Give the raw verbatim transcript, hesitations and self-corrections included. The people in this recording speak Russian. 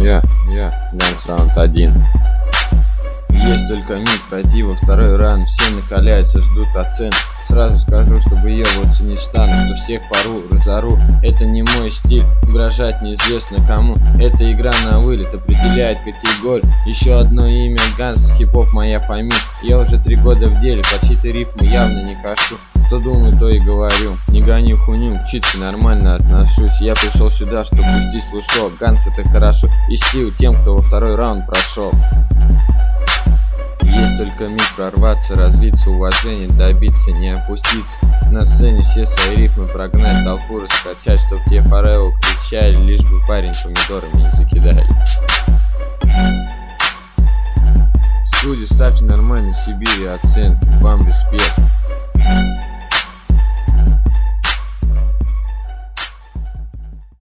Я, я, Ганс, раунд один. Есть только миг пройти во второй раунд. Все накаляются, ждут оцен. Сразу скажу, что выебываться не стану, что всех пору, разору. Это не мой стиль, угрожать неизвестно кому. Эта игра на вылет определяет категорию. Еще одно имя Ганс, хип-хоп моя фамилия. Я уже три года в деле, по чьи-то рифмы явно не кашу. Что думаю, то и говорю. Не гоню хуйню, к читке нормально отношусь. Я пришел сюда, чтобы пустить слушок. Ганс, это хорошо, и сил тем, кто во второй раунд прошел. Есть только миг прорваться, развиться, уважение добиться, не опуститься. На сцене все свои рифмы прогнать, толпу раскачать, чтоб те форео кричали, лишь бы парень помидорами не закидали. Судьи, ставьте нормально Сибири оценки, вам респект.